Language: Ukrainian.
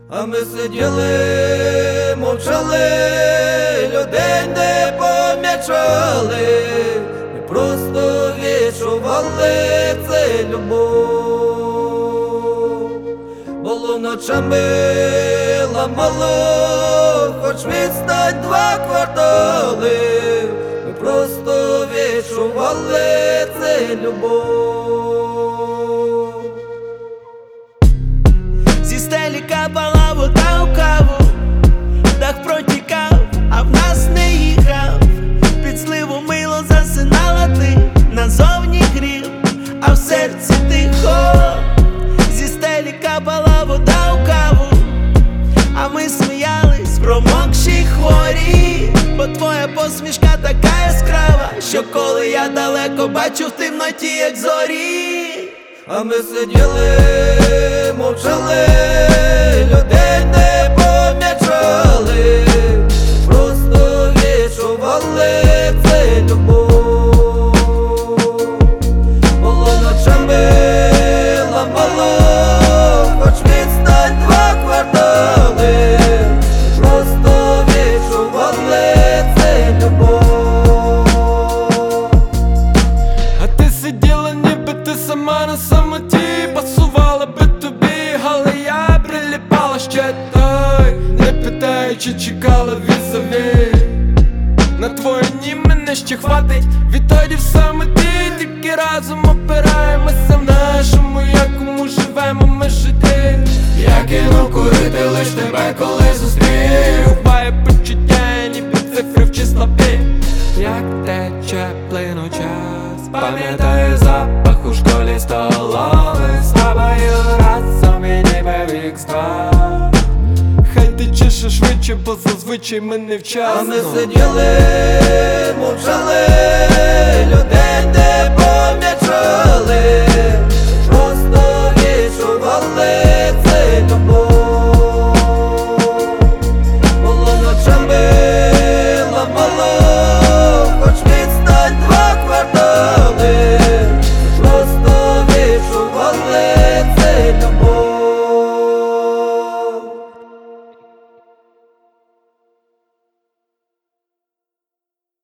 А ми сиділи, мовчали, людей не помічали, ми просто відчували це любов. Було ночами ламало, хоч відстань 2 квартали, ми просто відчували це любов. Зі стелі капала вода у каву, дах протікав, а в нас не їхав. Під сливу мило засинала ти, назовні грів, а в серці тихо. Зі стелі капала вода у каву, а ми сміялись, промокші хворі. Бо твоя посмішка така яскрава, що коли я далеко бачу в темноті, як зорі. А ми сиділи, мовчали, людей не помічали, просто відчували це любов. Було ночами ламало, хоч відстань 2 квартали, просто відчували це любов. А ти сиділа, ніби ти сама на самоті, пасувала би тобі, але я приліпала ще той, не питаючи, чекала візові. На твої ні мене ще хватить, відтоді в самоті, тільки разом опираємося в нашому, якому живемо ми жити. Я кинув курити лиш тебе, коли зустрів, буває почуття, ніби цифри в числові. Як тече плину час, пам'ятаю запах у школі столової, з тобою разом і ніби вік-2. Хай тече ще швидше, бо зазвичай ми А невчасно. ми сиділи, мовчали,